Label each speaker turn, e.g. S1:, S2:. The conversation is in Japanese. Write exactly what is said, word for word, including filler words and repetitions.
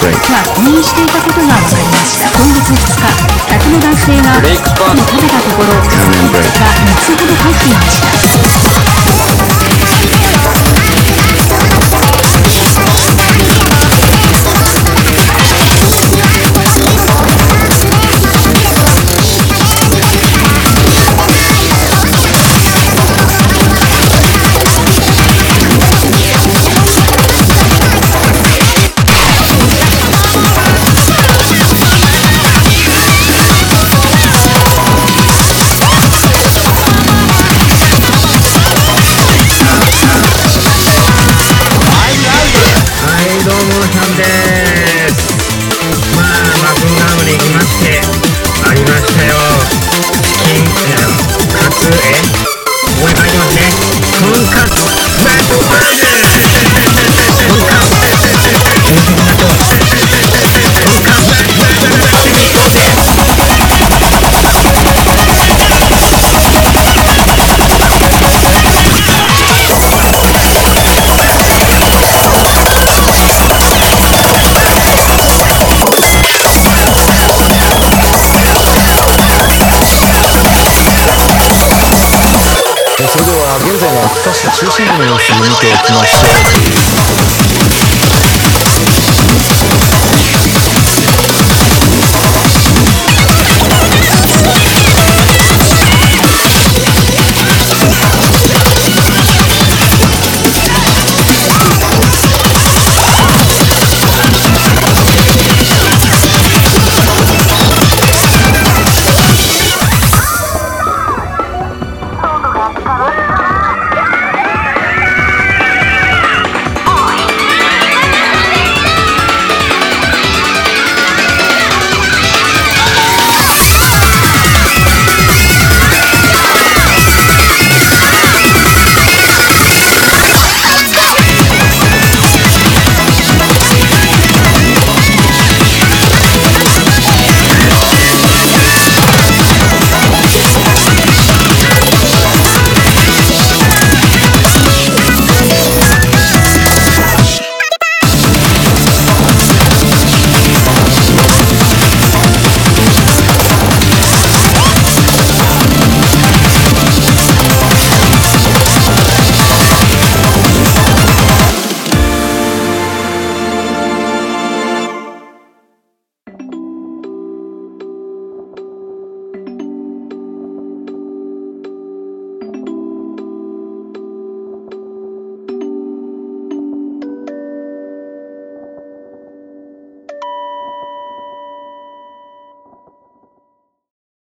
S1: 入院していたことが分かりました。今月ふつか、客の男性がパンを食べたところがみっつほど入っていました。
S2: それでは現在の秋田市中心部の様子を見ていきましょう。